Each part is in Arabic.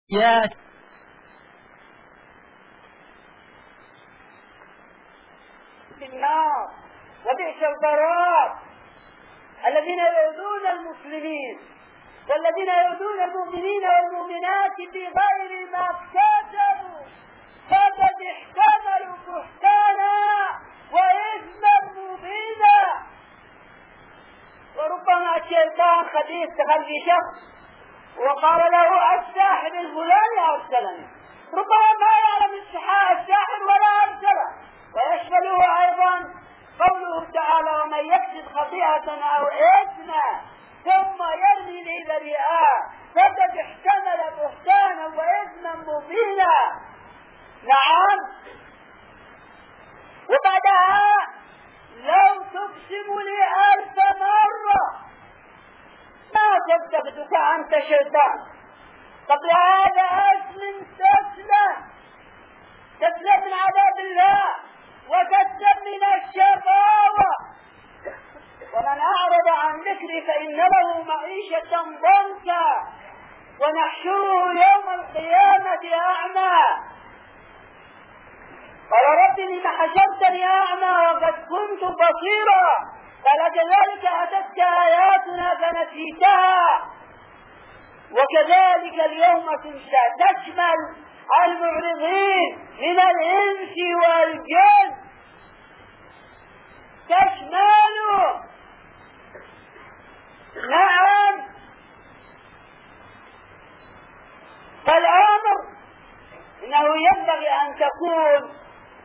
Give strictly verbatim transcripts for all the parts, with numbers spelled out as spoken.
يا النار وبئس القرار الذين يؤذون المسلمين والذين يؤذون المؤمنين والمؤمنات بغير ما اكتسبوا فقد احتملوا بهتانا وإثما مبينا. وربما الشيطان خبيث دخل في شخص وقال له الساحر الفلاني أرسلني، ربما ما يعلم الساحر ولا أرسله. ويشمله أيضا قوله تعالى ومن يكسب خطيئة أو إثما ثم يرمي به بريئا فقد احتمل بهتانا وإثما مبينا. نعم. وبعدها لو تقسم لي ألف مرة ما تلتفتك أنت شيطان. قبل هذا أسلم تسلم تسلم من عذاب الله وتسلم من الشقاوة. ومن أعرض عن ذكري فإن له معيشة ضنكا ونحشره يوم القيامة أعمى. قال رب لم حشرتني أعمى وقد كنت بصيرا قال كذلك أتتك آياتنا فنسيتها وكذلك اليوم تنسى. تشمل المعرضين من الإنس والجن، تشمل. نعم. فالأمر إنه ينبغي أن تكون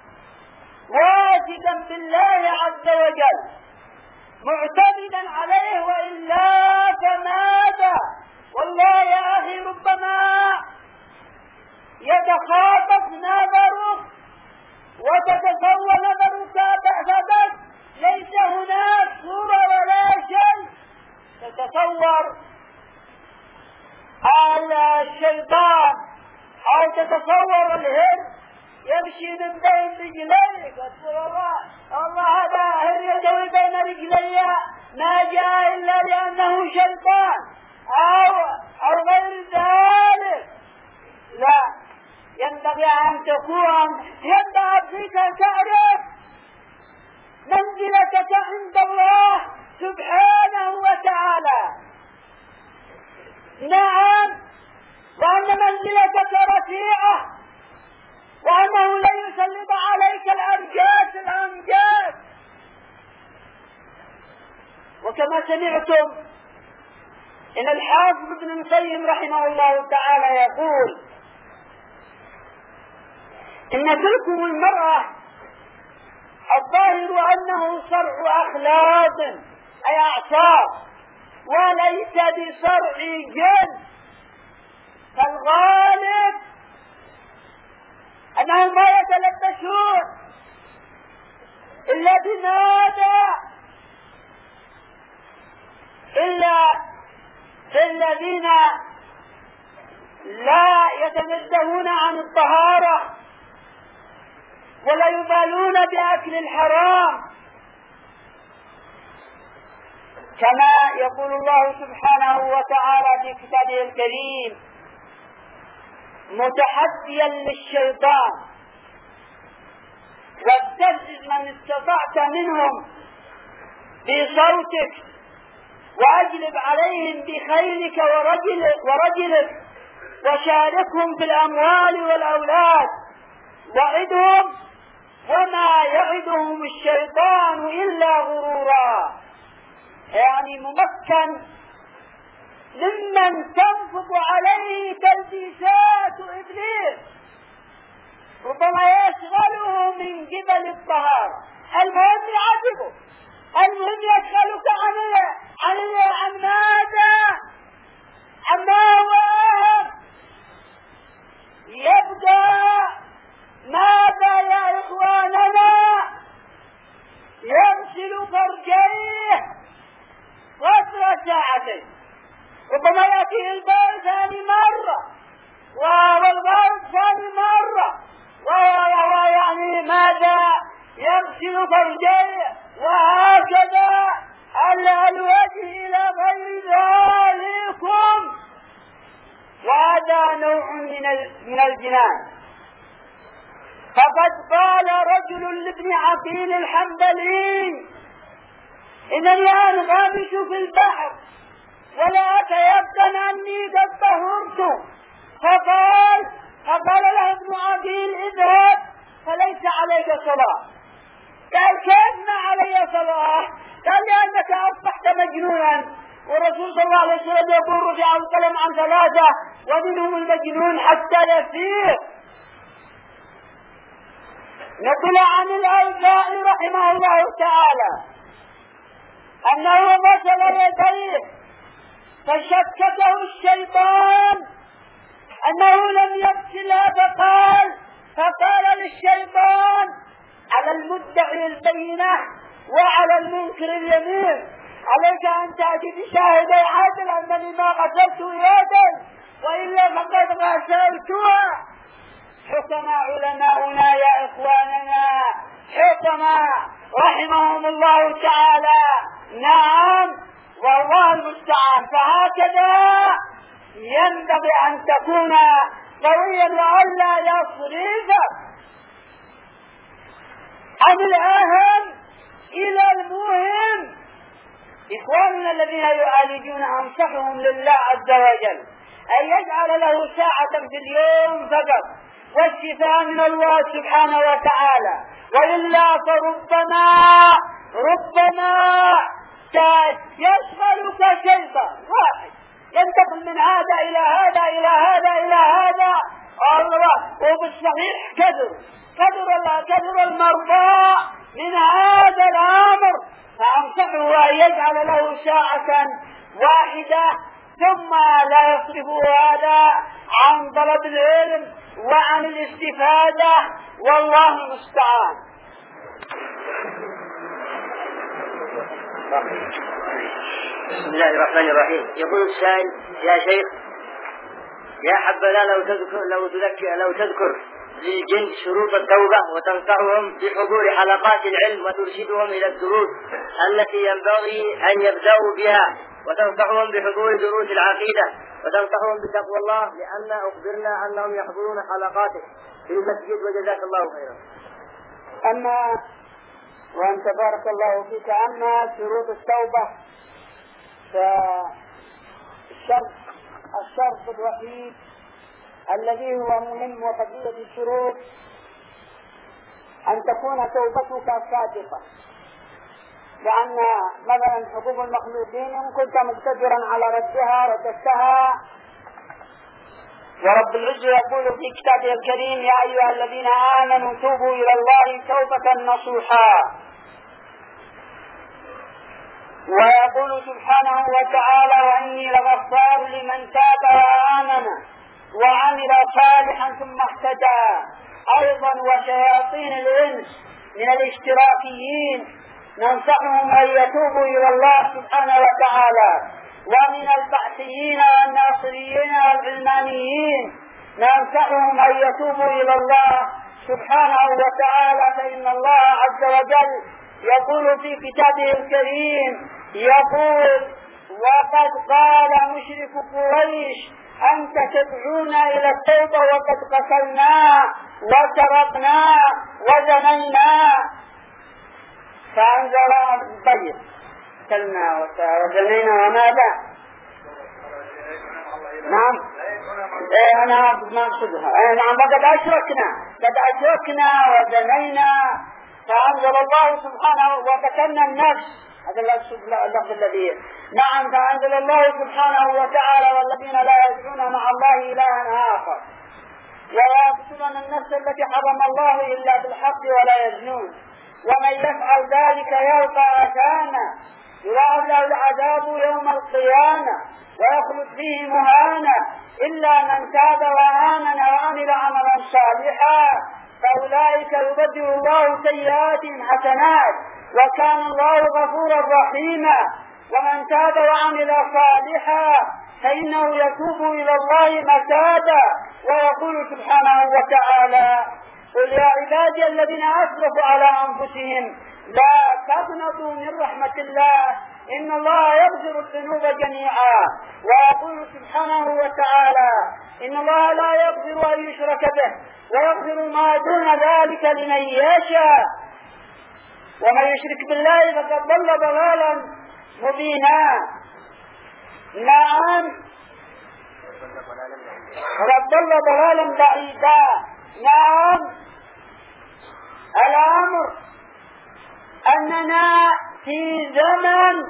واثقا بالله عز وجل معتمدا عليه، وإلا فماذا؟ والله يا أخي ربما يتخاطف نظرك وتتصور نظرك بأسباب ليس هناك صورة ولا شيء. تتصور على الشيطان أو تتصور الهر يمشي من بين رجليك وتقول الله الله هذا هر يدوي بين رجلي ما جاء إلا لأنه شيطان أو أو غير ذلك. لا، ينبغي أن تكون ينبغي فيك أن تعرف منزلتك عند الله سبحانه وتعالى. نعم. وأن منزلتك رفيعة وأنه لا يسلط عليك الأرجاس الأنجاس. وكما سمعتم إن الحافظ ابن القيم رحمه الله تعالى يقول إن تلكم المرأة الظاهر أنه صرع أخلاق أي أعصاب وليس بصرع جن. فالغالب أنهم ما يتلبسون إلا بماذا؟ إلا بالذين لا يتنزهون عن الطهارة ولا يبالون بأكل الحرام، كما يقول الله سبحانه وتعالى في كتابه الكريم متحديا للشيطان واستفزز من استطعت منهم بصوتك واجلب عليهم بخيلك ورجلك, ورجلك وشاركهم في الأموال والأولاد وعدهم وما يعدهم الشيطان إلا غرورا. يعني ممكن ممن تنفض عليه تلبيسات إبليس ربما يشغله من قبل الطهارة. المهم يعذبه، المهم يشغلك عن عن عن ماذا؟ عما وهم. يبدأ ماذا يا إخواننا؟ يغسل فرجيه فترة ساعتين، ربما يأتيه البول ثاني مرة والبول ثاني مرة، وهو يعني ماذا؟ يغسل فرجيه وهكذا الوجه إلى غير ذلكم. وهذا نوع من من الجنان. فقد قال رجل لابن عقيل الحنبلي: إنني أنغمس في البحر ولا أتيقن أني قد طهرت. فقال فقال له ابن عقيل: اذهب فليس عليك صلاة. قال: كيف ما علي صلاة؟ قال: لأنك أصبحت مجنونا، والرسول صلى الله عليه وسلم يقول: رفع القلم عن ثلاثة ومنهم المجنون حتى يفيق. نقل عن الأوزاعي رحمه الله تعالى أنه غسل يديه فشككه الشيطان أنه لم يغسلها، فقال فقال للشيطان: على المدعي البينة وعلى المنكر اليمين، عليك أن تأتي بشاهدي عدل أنني ما غسلت يدا وإلا فقد غسلتها. حكم علماؤنا يا إخواننا، حكم رحمهم الله تعالى. نعم، والله المستعان. فهكذا ينبغي أن تكون قويا وألا يصرف عن الأهم إلى المهم. إخواننا الذين يعالجون أنصحهم لله عز وجل أن يجعل له ساعة في اليوم فقط والشفاء من الله سبحانه وتعالى، وإلا فربما ربما يشغلك شيطان واحد ينتقل من هذا إلى هذا إلى هذا إلى هذا. الله، وبالصحيح كثر كثر كثر المرضى من هذا الأمر. فأنصحه أن يجعل له ساعة واحدة ثم لا يصرف هذا عن طلب العلم وعن الاستفادة، والله المستعان. بسم الله الرحمن الرحيم. يقول السائل: يا شيخ، يا حبذا لو تذكر لو تذكر لو تذكر للجن شروط التوبة وتنصحهم بحضور حلقات العلم وترشدهم إلى الدروس التي ينبغي أن يبدأوا بها، وتنصحهم بحضور دروس العقيدة، وتنصحهم بتقوى الله، لأن أخبرنا أنهم يحضرون حلقاته في المسجد، وجزاك الله خيرا. أما وأنت بارك الله فيك، أما شروط التوبة فالشرط الشرط الوحيد الذي هو مهم وفضيلة الشروط أن تكون توبتك صادقة، لأن مثلا حقوق المخلوقين إن كنت مقتدرا على ردها رددتها. ورب العزة يقول في كتابه الكريم: يا أيها الذين آمنوا توبوا إلى الله توبة نصوحا. ويقول سبحانه وتعالى: وإني لغفار لمن تاب وآمن وعمل صالحا ثم اهتدى. أيضا وشياطين الإنس من الاشتراكيين ننصحهم أن يتوبوا إلى الله سبحانه وتعالى. ومن البعثيين والناصريين والعلمانيين ننصحهم أن يتوبوا إلى الله سبحانه وتعالى، فإن الله عز وجل يقول في كتابه الكريم: يقول: وقد قال مشرك قريش أنت تدعونا إلى التوبة وقد قتلنا وسرقنا وزنينا. فأنزل طيب قتلنا وزنينا وماذا؟ نعم، إيه أنا ما أقصدها. إيه نعم، وقد أشركنا قد أشركنا وزنينا. فأنزل الله سبحانه وقتلنا النفس. هذا اللفظ الذي نعم. فأنزل الله سبحانه وتعالى: والذين لا يدعون مع الله إلها آخر ويقتلون النفس التي حرم الله إلا بالحق ولا يزنون ومن يفعل ذلك يلقى أثاما يضاعف له العذاب يوم القيامة ويخلد فيه مهانا إلا من تاب وآمن وعمل عملا صالحا فأولئك يبدل الله سيئاتهم حسنات وكان الله غفورا رحيما. ومن تاب وعمل صالحا فإنه يتوب إلى الله متابا. ويقول سبحانه وتعالى: قل يا عبادي الذين أسرفوا على أنفسهم لا تقنطوا من رحمة الله إن الله يغفر الذنوب جميعا. ويقول سبحانه وتعالى إن الله لا يغفر أن يشرك به ويغفر ما دون ذلك لمن يشاء ومن يشرك بالله فقد ضل ضلالا مبينا. نعم فقد ضل ضلالا بعيدا. نعم الأمر أننا في زمن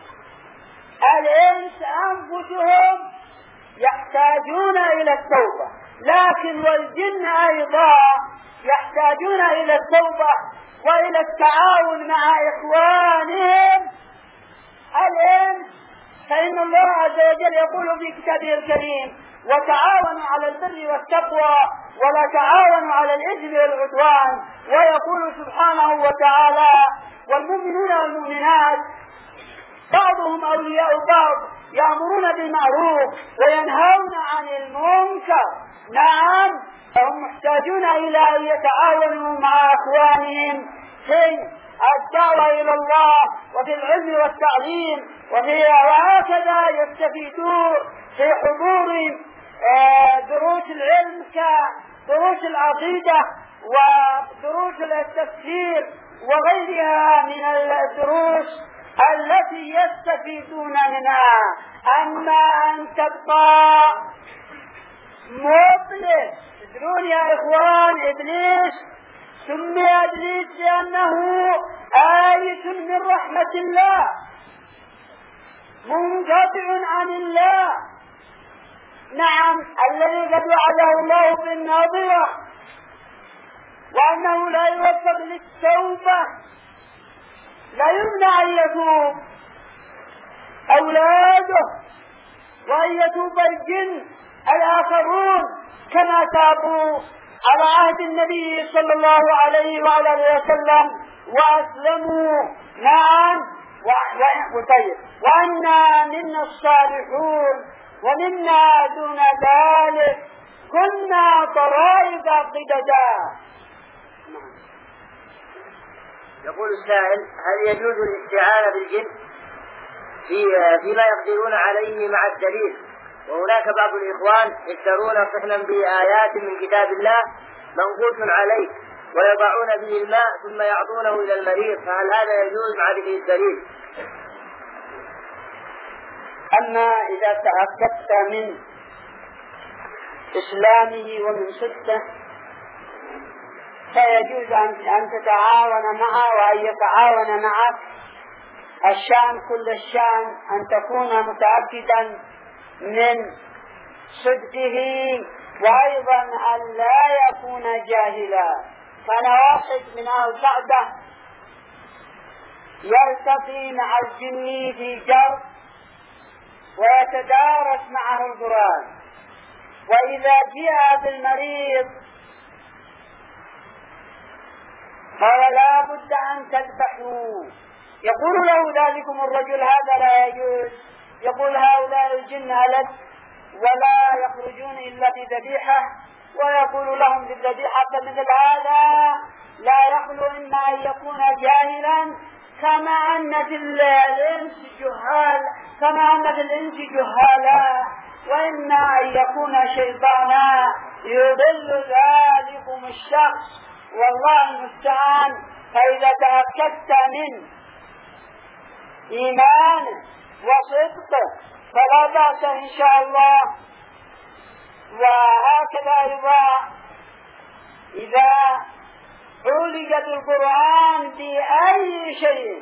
الإنس أنفسهم يحتاجون إلى التوبة، لكن والجن أيضا يحتاجون إلى التوبة وإلى التعاون مع إخوانهم الإنس. فإن الله عز وجل يقول في كتابه الكريم وتعاونوا على البر والتقوى ولا تعاونوا على الإثم والعدوان. ويقول سبحانه وتعالى والمؤمنون والمؤمنات بعضهم أولياء بعض يأمرون بالمعروف وينهون عن المنكر. نعم فهم محتاجون إلى أن يتعاونوا مع أخوانهم في الدعوة إلى الله وفي العلم والتعليم وفي وهكذا يستفيدون في حضور دروس العلم كدروس العقيدة ودروس التفسير وغيرها من الدروس التي يستفيدون منها. أما أن تبقى مبلس، تدرون يا إخوان إبليس سمي إبليس لأنه آية من رحمة الله منقطع عن الله. نعم الذي قد وعده الله بالناظرة وأنه لا يوفق للتوبة لا يمنع أن يتوب أولاده وأن يتوب الجن الآخرون كما تابوا على عهد النبي صلى الله عليه وعلى وسلم وأسلموا. نعم وطيب وأنا منا الصالحون ومنا دون ذلك كنا طرائق قددا. يقول السائل هل يجوز الاستعانة بالجن في فيما يقدرون عليه مع الدليل؟ وهناك بعض الإخوان يشترون صحنا بآيات من كتاب الله منقوص عليه ويضعون به الماء ثم يعطونه إلى المريض، فهل هذا يجوز مع ذكر الدليل؟ أما إذا تأكدت من إسلامه ومن صدقه فيجوز أن تتعاون معه وأن يتعاون معك. الشأن كل الشأن أن تكون متأكدا من صدقه وأيضا أن لا يكون جاهلا. كان واحد من أهل الكعبة يرتقي مع الجن في جر ويتدارس معه القرآن، وإذا جاء بالمريض قال لا بد أن تذبحوا. يقول له ذلكم الرجل هذا لا يجوز، يقول هؤلاء الجن ألد ولا يخرجون إلا بذبيحة، ويقول لهم بالذبيحة. فمثل هذا لا يخلو إما أن يكون جاهلا كما أن في الإنس جهال كما أن في الإنس جهالا، وإما أن يكون شيطانا يضل ذلكم الشخص، والله المستعان. فإذا تأكدت من إيمان وصدق فلا بأس إن شاء الله. وهكذا أيضا إذا عولج بالقرآن بأي شيء،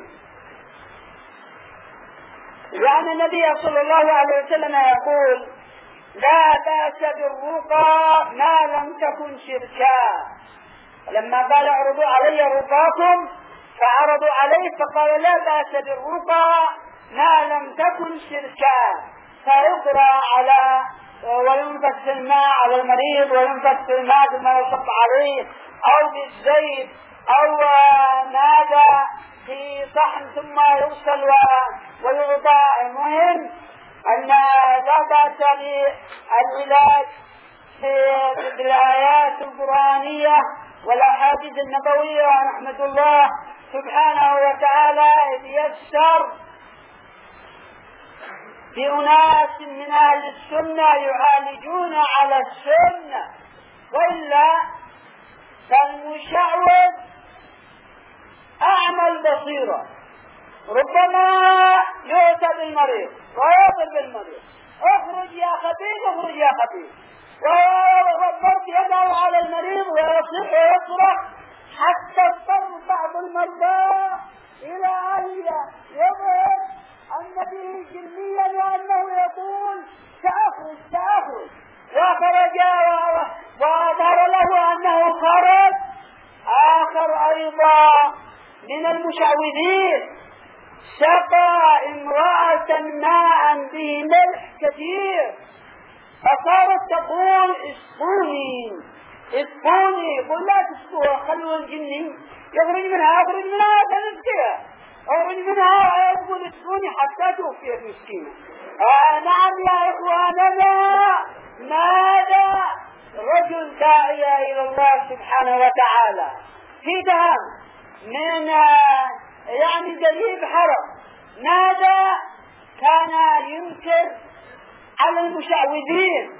لأن النبي صلى الله عليه وسلم يقول لا بأس بالرقى ما لم تكن شركا. لما قال اعرضوا علي رقاكم فعرضوا عليه فقال لا بأس بالرقى ما لم تكن شركا، فيقرأ على وينفث في الماء على المريض وينفث في الماء ثم يصب عليه أو بالزيت أو ماذا في صحن ثم يرسل ويوضع. المهم أن لا بأس بالعلاج بالآيات القرآنية والأحاديث النبوية. ونحمد الله سبحانه وتعالى إذ يسر في أناس من أهل السنة يعالجون على السنة، وإلا فالمشعوذ أعمى البصيرة، ربما يؤتى بالمريض ويضرب بالمريض، اخرج يا خبيث اخرج يا خبيث، وضرب يده على المريض ويصيح ويصرخ، حتى اضطر بعض المرضى إلى أن يظهر أن به جنيا وأنه يقول سأخرج سأخرج، وخرج وظهر له أنه خرج. آخر أيضا من المشعوذين سقى امرأة ماء به ملح كثير، فصارت تقول اسقوني اسقوني، يقول لا تسقوها خلوا الجني يخرج منها يخرج منها تنسكيها، اخرج منها يقول اسقوني حتى توفيت مسكينة. آه نعم يا إخواننا، ماذا رجل داعية إلى الله سبحانه وتعالى في دهام من يعني قريب حرم، ماذا كان ينكر على المشعوذين؟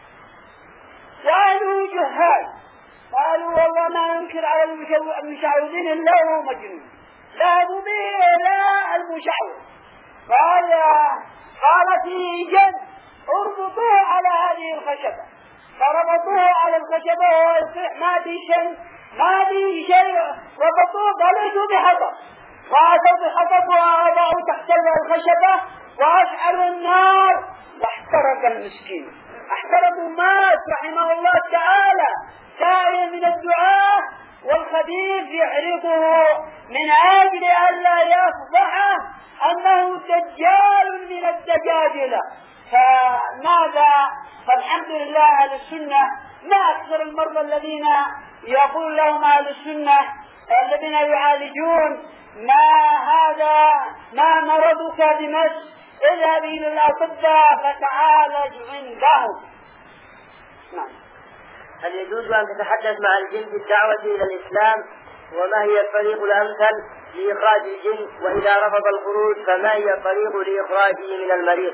قالوا جهال، قالوا والله ما ينكر على المشعوذين إلا هو مجنون، ذهبوا به إلى المشعوذ. قال قال في جن اربطوه على هذه الخشبة، فربطوه على الخشبة وهو يصيح ما في شيء ما في شيء، ربطوه ضليتوا بحطب، وأتوا بحطب وأضعوا تحت الخشبة وأشعلوا النار واحترق المسكين، احترق ومات رحمه الله تعالى، سائل من الدعاء والخبيث يحرقه من أجل ألا يفضح أنه دجال من الدجاجلة. فماذا؟ فالحمد لله أهل السنة ما أكثر المرضى الذين يقول لهم أهل السنة الذين يعالجون ما هذا ما مرضك بمس، اذهب إلى الأطباء فتعالج عندهم. نعم. هل يجوز أن تتحدث مع الجن بالدعوة إلى الإسلام؟ وما هي الطريق الأمثل لإخراج الجن؟ وإذا رفض الخروج فما هي الطريق لإخراجه من المريض؟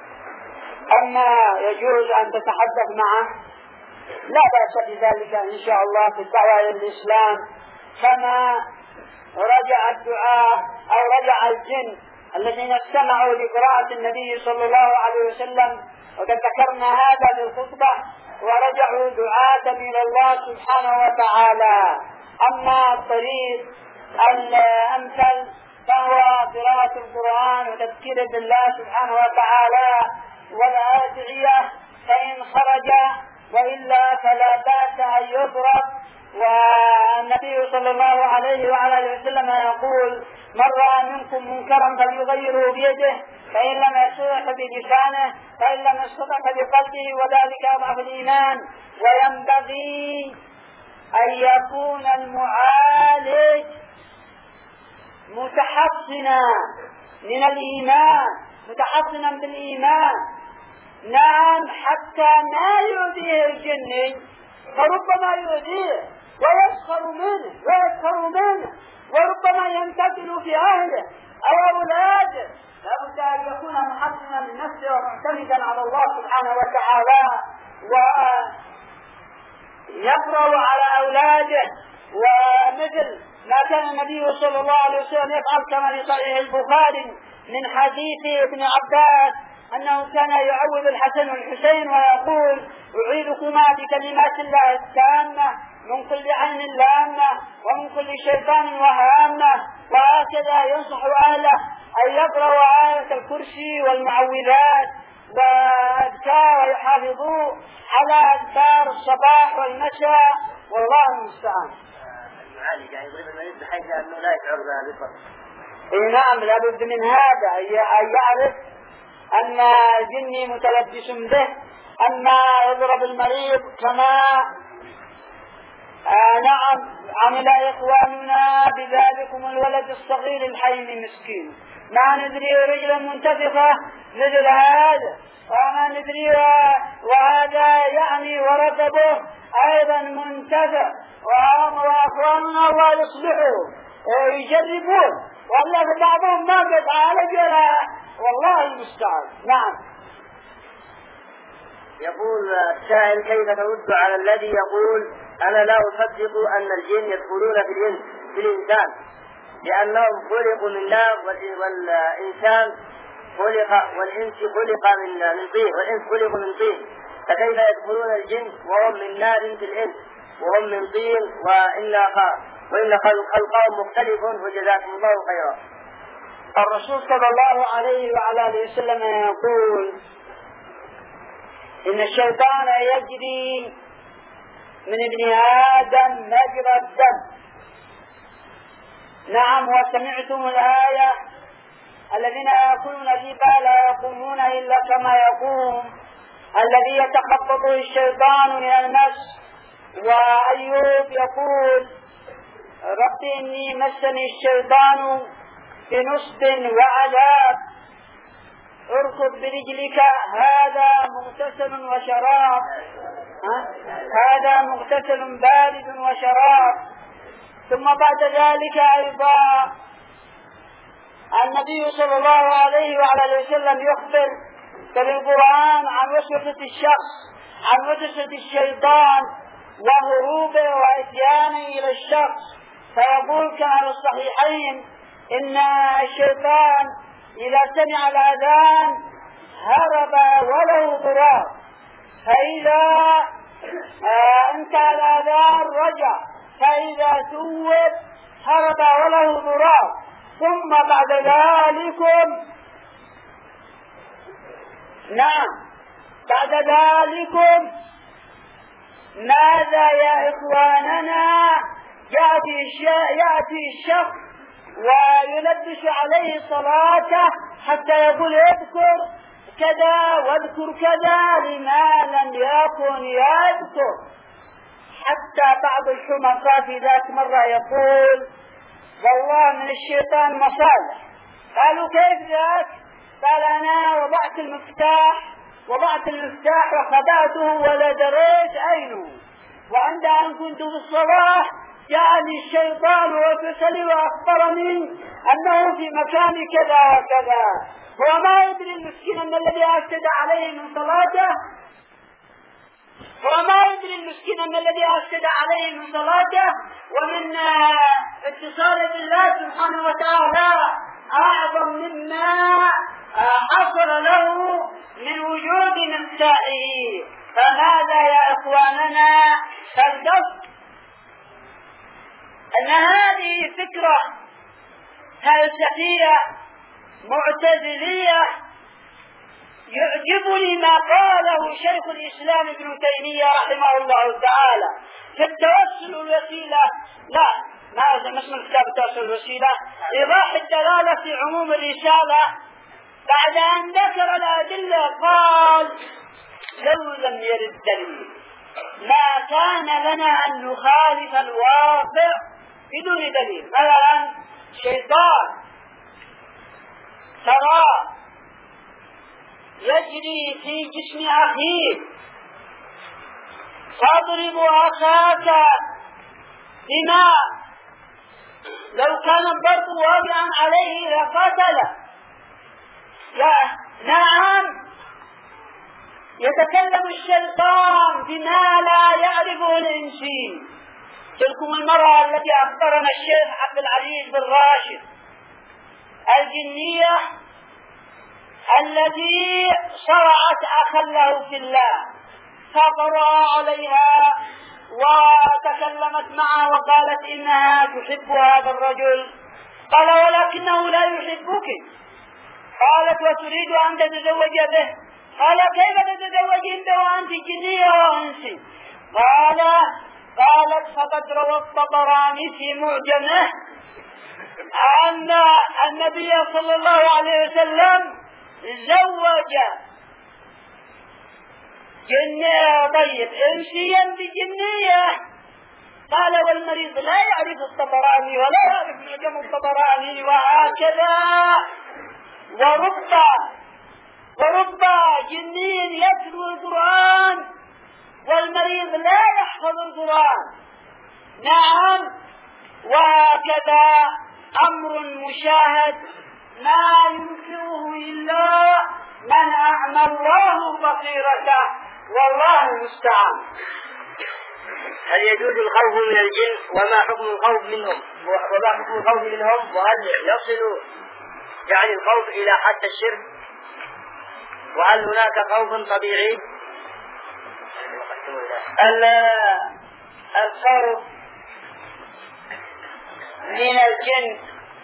أما يجوز أن تتحدث معه لا بأس بذلك إن شاء الله في الدعوة إلى الإسلام، كما رجع الدعاء أو رجع الجن الذين استمعوا لقراءة النبي صلى الله عليه وسلم، وقد ذكرنا هذا في الخطبة، ورجعوا دعاة إلى الله سبحانه وتعالى. أما الطريق الأمثل فهو قراءة القرآن وتذكير بالله سبحانه وتعالى والأدعية، فإن خرج، وإلا فلا بأس أن يضرب. والنبي صلى الله عليه وعلى آله وسلم يقول من رأى منكم منكرا فليغيره بيده، فإن لم يستطع بلسانه، فإن لم يستطع بقلبه، وذلك أضعف الإيمان. وينبغي أن يكون المعالج متحصنا من الإيمان، متحصنا بالإيمان، نعم، حتى ما يؤذيه الجن، فربما يؤذيه ويسخر منه ويسخر منه وربما ينتقل في أهله أو أولاده. لابد أن يكون محصنا لنفسه ومعتمدا على الله سبحانه وتعالى، ويقرأ على أولاده. ومثل ما كان النبي صلى الله عليه وسلم يفعل كما في صحيح البخاري من حديث ابن عباس أنه كان يعوذ الحسن والحسين ويقول أعيذكما بكلمات الله التامة من كل عين لامة ومن كل شيطان وهامة. وهكذا ينصح أهله أن يقرأوا آية الكرسي والمعوذات وأذكار ويحافظوا على أذكار الصباح والمساء، والله المستعان. المعالج يعني يضرب المريض بحيث أنه لا يشعر بالضرر. إيه نعم، لابد من هذا أن يعرف أن الجن متلبس به، أما يضرب المريض كما آه نعم عمل إخواننا بذلكم الولد الصغير الحي مسكين، ما ندري رجلا منتفخة مثل هذا وما ندري، وهذا يعني وركبه أيضا منتفخ، وأخواننا الله يصلحوا يجربون ولا بعضهم ما قد عالج ولا والله المستعان. نعم. يقول السائل: كيف ترد على الذي يقول أنا لا أصدق أن الجن يدخلون في الإنس في الإنسان لأنهم خلقوا من نار والإنسان خلق والإنس خلق من من طين والإنس خلق من طين، فكيف يدخلون الجن وهم من نار في الإنس وهم من طين وإن وإن خلقهم مختلف وجزاكم الله خيرا. الرسول صلى الله عليه وعلى آله وسلم يقول: إن الشيطان يجري من ابن آدم مجرى الدم. نعم. وسمعتم الآية: الذين يأكلون الربا لا يقومون إلا كما يقوم الذي يتخبطه الشيطان من المس. وأيوب يقول: رب إني مسني الشيطان بنصب وعذاب اركض برجلك هذا مغتسل وشراب هذا مغتسل بارد وشراب. ثم بعد ذلك أيضا النبي صلى الله عليه وعلى وسلم يخبر في القرآن عن وسوسة الشخص عن وسوسة الشيطان وهروبه وإتيانه إلى الشخص، فيقول كما في الصحيحين: إن الشيطان إذا سمع الأذان هرب وله ضرار، فإذا آه انتهى الأذان رجع، فإذا ثوب هرب وله ضرار. ثم بعد ذلك نعم بعد ذلك ماذا يا إخواننا؟ يأتي يأتي الشخص ويلبس عليه صلاته حتى يقول اذكر كذا واذكر كذا لما لم يكن يذكر. حتى بعض الحمقاء في ذات مرة يقول: والله من الشيطان مصالح. قالوا: كيف ذاك؟ قال: أنا وضعت المفتاح وضعت المفتاح وخدعته ولا دريت أينه، وعند أن كنت في الصباح جاءني الشيطان وفسلي وأخبرني أنه في مكان كذا وكذا. هو ما يدري المسكين أن الذي أفسد عليه من صلاته هو ما يدري المسكين أن الذي أفسد عليه من صلاته ومن اتصال بالله سبحانه وتعالى أعظم مما حصل له من وجود مفتاحه. فماذا يا إخواننا؟ فالقصد أن هذه فكرة فلسفية معتزلية. يعجبني ما قاله شيخ الإسلام ابن تيمية رحمه الله تعالى في التوسل الوسيلة، لا ما اسم الكتاب التوسل الوسيلة، إيضاح الدلالة في عموم الرسالة. بعد أن ذكر الأدلة قال: لو لم يرد دليل ما كان لنا أن نخالف الواقع بدون دليل. مثلا شيطان ترى يجري في جسم أخيك تضرب أخاك بماء، لو كان الضرب واقعا عليه لقتله. نعم. يتكلم الشيطان بما لا يعرفه الإنسان. تلكم المرأة التي أخبرنا الشيخ عبد العزيز بن راشد الجنية التي صرعت أخا له في الله، فقرأ عليها وتكلمت معه وقالت إنها تحب هذا الرجل. قال: ولكنه لا يحبك. قالت: وتريد أن تتزوج به. قال: كيف تتزوجين به وأنت جنية وأنسي؟ قال قالت: فقد روى الطبراني في معجمه أن النبي صلى الله عليه وسلم زوج جنية طيب انسيا بجنية. قال: والمريض لا يعرف الطبراني ولا يعرف معجم الطبراني. وهكذا ورب ورب جنين يتلو القرآن والمريض لا يحفظ القرآن. نعم. وهكذا أمر مشاهد ما ينكره إلا من أعمى الله بصيرته، والله المستعان. هل يجوز الخوف من الجن؟ وما حكم الخوف منهم؟ وما حكم الخوف منهم؟ وهل يصل يعني الخوف إلى حد الشرك؟ وهل هناك خوف طبيعي؟ الخوف من الجن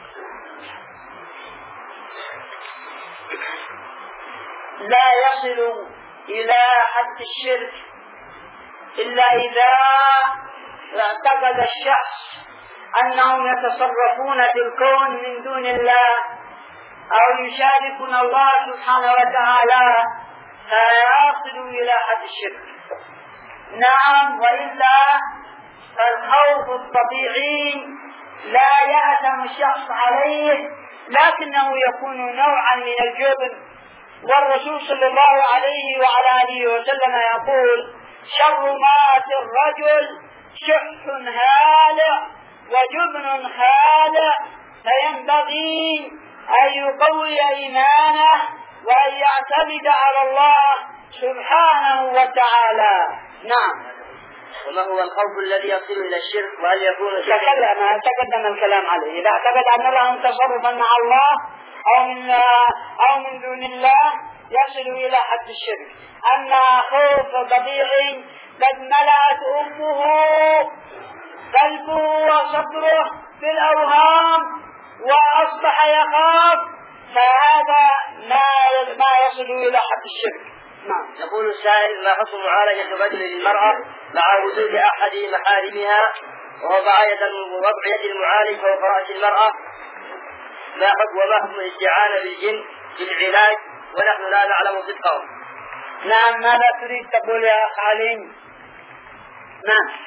لا يصل إلى حد الشرك إلا إذا اعتقد الشخص أنهم يتصرفون في الكون من دون الله أو يشاركون الله سبحانه وتعالى فيصل إلى حد الشرك. نعم، وإلا فالخوف الطبيعي لا يأثم الشخص عليه، لكنه يكون نوعا من الجبن. والرسول صلى الله عليه وعلى آله وسلم يقول: شر ما في الرجل شح هالع وجبن خالع، فينبغي أن يقوي إيمانه وأن يعتمد على الله سبحانه وتعالى. نعم. وما هو الخوف الذي يصل إلى الشرك؟ وهل يكون تكلم تقدم الكلام عليه. إذا اعتقد أن لهم تصرفا مع الله أو من أو من دون الله يصل إلى حد الشرك. أما خوف طبيعي قد ملأت أمه قلبه وصدره بالأوهام وأصبح يخاف، فهذا ما ما يصل إلى حد الشرك. نعم. يقول السائل: ما حكم معالجة الرجل للمرأة مع وجود أحد محارمها ووضع يد المعالج فوق رأس المرأة؟ ما حكم وما حكم الاستعانة بالجن في العلاج ونحن لا نعلم صدقه؟ نعم. ماذا تريد تقول يا أخ علي؟ نعم.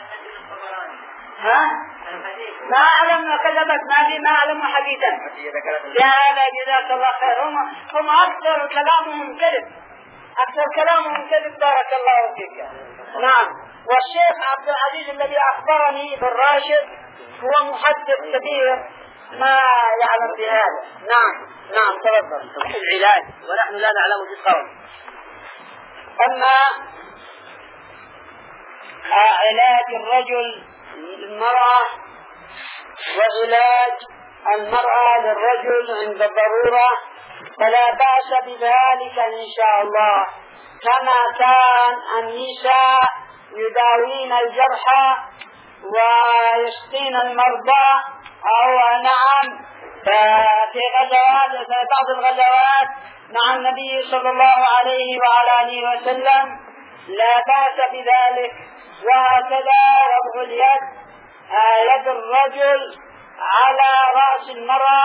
ها؟ ما أعلم كذبت، ما في ما أعلم حديثا. لهذا جزاك الله خير. هم هم أكثر كلامهم كذب، أكثر كلامهم كذب. بارك الله فيك. نعم. والشيخ عبد العزيز الذي أخبرني بالراشد هو محدث كبير ما يعلم بهذا. نعم نعم تفضل. العلاج ونحن لا نعلم صدقه. أما علاج الرجل للمرأة وعلاج المرأة للرجل عند الضرورة فلا بأس بذلك إن شاء الله، كما كان النساء يداوين الجرحى ويسقين المرضى. أو نعم في غزوات في بعض الغزوات مع النبي صلى الله عليه وعلى آله وسلم لا بأس بذلك. وهكذا وضع اليد يد الرجل على رأس المرأة،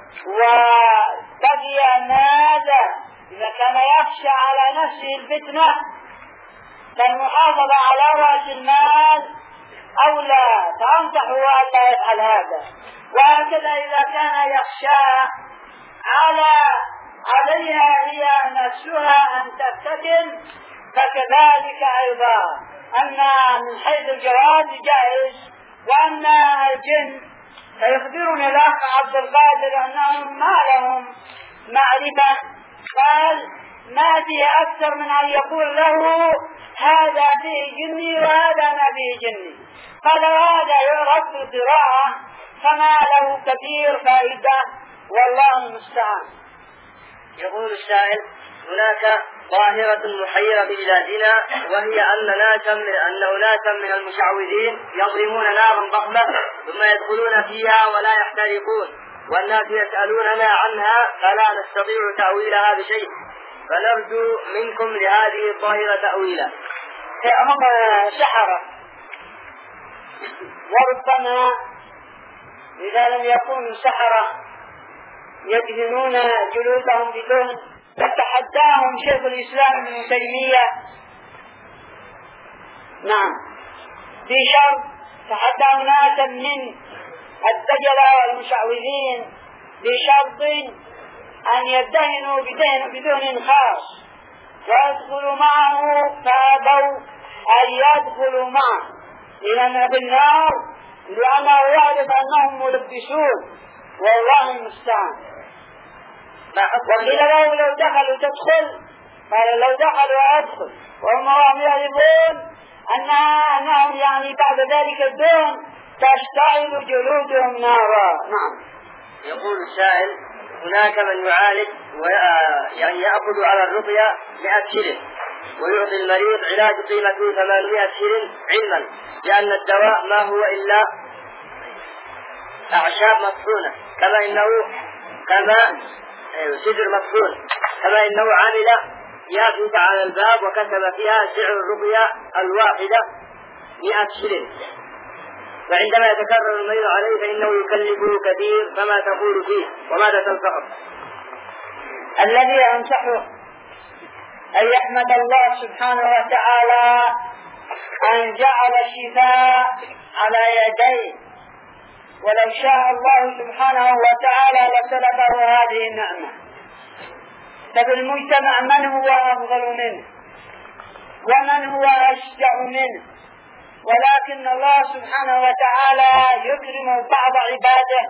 وبقي ماذا إذا كان يخشى على نفسه الفتنة فالمحافظة على رأس المال أولى، فأنصحه أن لا يفعل هذا. وهكذا إذا كان يخشى على عليها هي نفسها أن تفتتن فكذلك أيضا. أما من حيث الجواز جائز. وأما الجن فيخبرنا الأخ عبد القادر أنهم ما لهم معرفة، قال ما فيه أكثر من أن يقول له هذا فيه جني وهذا ما فيه جني، قال هذا يعرف بالقراءة فما له كثير فائدة، والله المستعان. يقول السائل: هناك ظاهرة محيرة ببلادنا، وهي أن ناسا من أن أناسا من المشعوذين يضرمون نارا ضخمة ثم يدخلون فيها ولا يحترقون، والناس يسألوننا عنها فلا نستطيع تأويلها بشيء، فنرجو منكم لهذه الظاهرة تأويلا. هم سحرة، وربما إذا لم يكونوا سحرة يدهنون جلودهم بدهن. فتحداهم شيخ الإسلام ابن تيمية، نعم، في شرط تحدى ناسا من الدجلة والمشعوذين بشرط أن يدهنوا بدهن بدهن خاص ويدخلوا معه، فأبوا أن يدخلوا معه، لأن في النار لأنه يعرف أنهم ملبسون، والله المستعان. وقيل له لو دخلوا تدخل، قال لو دخلوا أدخل، وهم يعرفون أنها أنهم يعني بعد ذلك الدون تشتعل جلودهم نارا. نعم. يقول السائل: هناك من يعالج ويعني يأخذ على الرقية مئة شلن ويعطي المريض علاج قيمته ثمانمائة شلن علما لأن الدواء ما هو إلا أعشاب مطحونة، كما إنه كما سدر مطحون، كما إنه عمل يافت على الباب وكتب فيها سعر الرقية الواحدة مئة شلن، فعندما يتكرر المريض عليه فإنه يكلفه كثير، فما تقول فيه وماذا تنصحه؟ الذي أنصحه أن يحمد الله سبحانه وتعالى أن جعل الشفاء على يديه، ولو شاء الله سبحانه وتعالى لسلبه هذه النعمة. ففي المجتمع من هو أفضل منه ومن هو أشجع منه، ولكن الله سبحانه وتعالى يكرم بعض عباده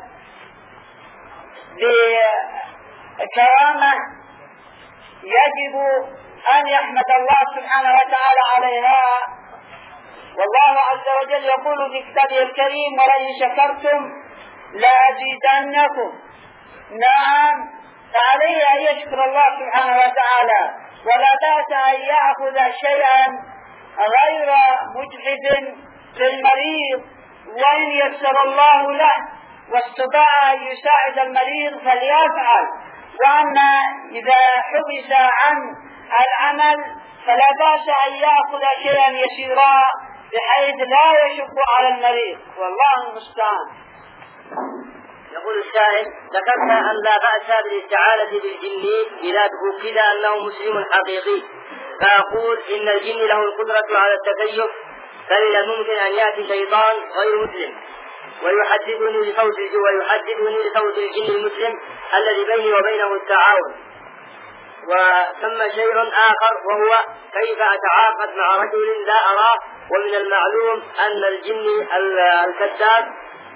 بكرامة يجب أن يحمد الله سبحانه وتعالى عليها. والله عز وجل يقول في كتابه الكريم: ولئن شكرتم لأزيدنكم. نعم، فعليه أن يشكر الله سبحانه وتعالى، ولا بأس أن يأخذ شيئا غير مجحف في المريض، وإن يسر الله له واستطاع أن يساعد المريض فليفعل. وأما إذا حبس عن العمل فلا بأس أن يأخذ شيئا يسيرا بحيث لا يشق على المريض، والله المستعان. يقول السائل: ذكرت أن لا بأس بالاستعانة بالجن إذا تؤكد أنه مسلم حقيقي، فأقول إن الجن له القدرة على التكيف، فمن الممكن أن يأتي شيطان غير مسلم ويحدثني لصوت ويحدثني لصوت الجن المسلم الذي بيني وبينه التعاون. وثم شيء آخر وهو كيف أتعاقد مع رجل لا أراه، ومن المعلوم أن الجن الكذاب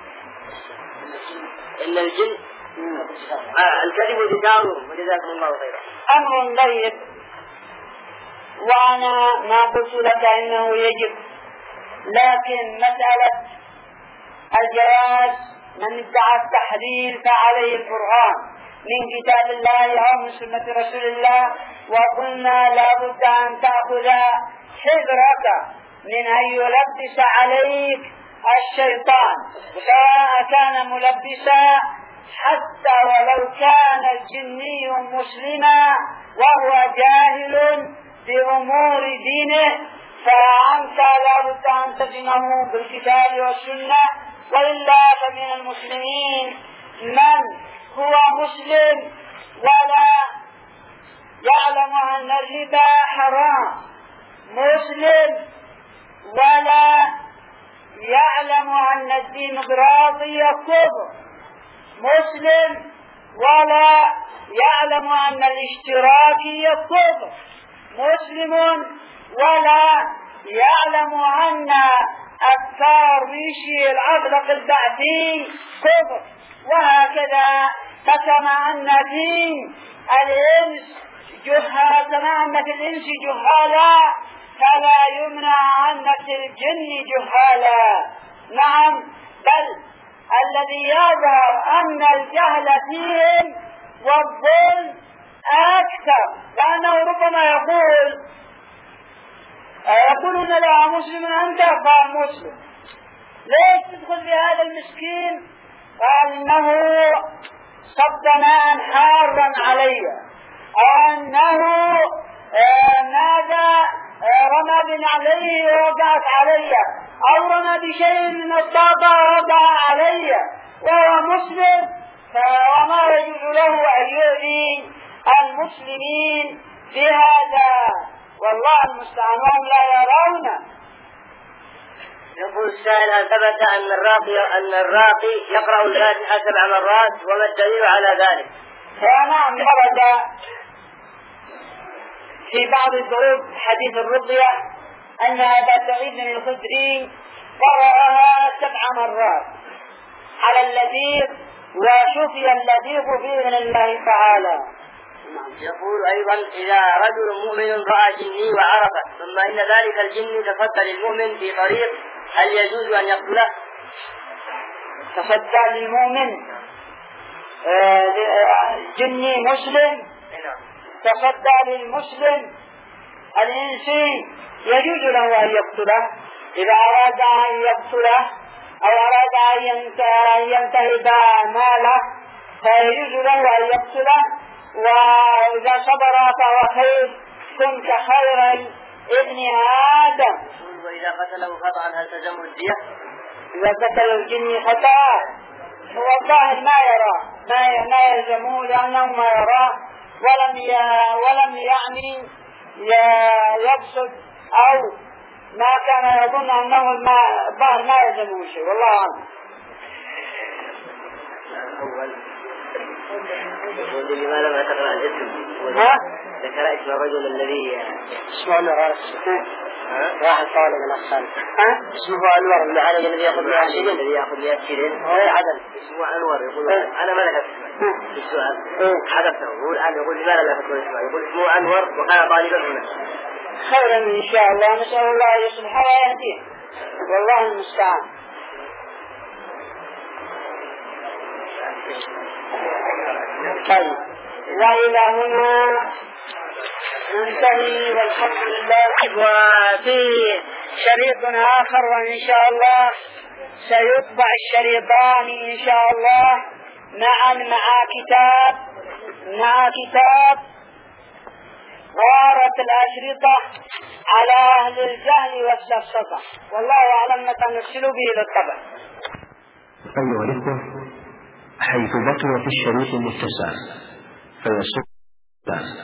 إن الجن الكذب ذكارهم، وجزاكم الله خيرا. أمر ضيق، وأنا ما قلت لك إنه يجب، لكن مسألة الجواز من ادعى التحرير فعليه القرآن من كتاب الله أو من سنة رسول الله، وقلنا لا بد أن تأخذ حذرك من أن يلبس عليك الشيطان، سواء كان ملبسا حتى ولو كان الجني مسلما وهو جاهل بأمور دينه، فأنت لا بد أن تزنه بالكتاب والسنة. وإلا فمن المسلمين من هو مسلم ولا يعلم أن الربا حرام، مسلم ولا يعلم أن الديمقراطية كفر، مسلم ولا يعلم أن الاشتراكية كفر، مسلم ولا يعلم أن أفكار ريشي العبرق البعثي كفر، وهكذا. فكما أن في الإنس جهال، كما أن في الإنس جهالا فلا يمنع أن في الجن جهالا. نعم، بل الذي يظهر أن الجهل فيهم والظلم أكثر، لأنه ربما يقول يقولون لا مسلم أنت، قال مسلم، ليش تدخل في هذا المسكين؟ قال إنه صب ماء حارا علي، أو أنه ماذا رمى بنعليه ووقعت علي، أو رمى بشيء من الطاقة ووقع علي وهو مسلم، فما يجوز له أن يؤذي المسلمين بهذا، والله المستعان وهم لا يرون. يقول السائل: هل ثبت أن الراقي أن الراقي يقرأ الفاتحة سبع مرات، وما الدليل على ذلك؟ فنعم، ورد في بعض الدروب حديث الرقية أن أبا سعيد الخدري قرأها سبع مرات على اللذيذ وشفي اللذيذ بإذن الله تعالى. يقول أيضا إذا رجل مؤمن رأى جني وعرفه ثم إن ذلك الجن تصدى للمؤمن في طريق هل يجوز أن يقتله؟ تصدى للمؤمن جني مسلم تصدى للمسلم الإنسي يجوز له أن يقتله إذا أراد أن يقتله أو أراد أن ينتهب ماله فيجوز له أن يقتله، وإذا صبر فهو خير كنت خيرا ابن آدم. وإذا قتله خطأ هل تلزمه الدية؟ إذا قتل الجن خطأ هو الظاهر ما يرى ما ما يلزمه لأنه ما يراه ولم ي... ولم يعني يقصد أو ما كان يظن أنه ما الظاهر ما يلزمه شيء والله أعلم. يقول لماذا ما تقرأ الاسم؟ ها؟ ذكر اسم الرجل الذي اسمه أنور واحد طالب من الأخصال. ها؟ اسمه أنور المعالج الذي يأخذ مئة شيرين الذي يأخذ مئة شيرين هو عدل اسمه أنور. يقول أنا ما ذكرت اسمه في السؤال حذفته يقول الآن يقول لماذا لا تذكر اسمه؟ يقول اسمه أنور وكان طالبا هنا. خيرا إن شاء الله نسأل الله يصلح ويهديه والله المستعان. طيب وإلى هنا ننتهي والحمد لله. وفي شريط آخر وإن شاء الله سيطبع الشريطان إن شاء الله معا مع كتاب مع كتاب غارة الأشرطة على أهل الجهل والسفسطة والله أعلم متى نرسل به للطبع. أيها الإخوة، حيث بقي في الشريط المتسع فيصح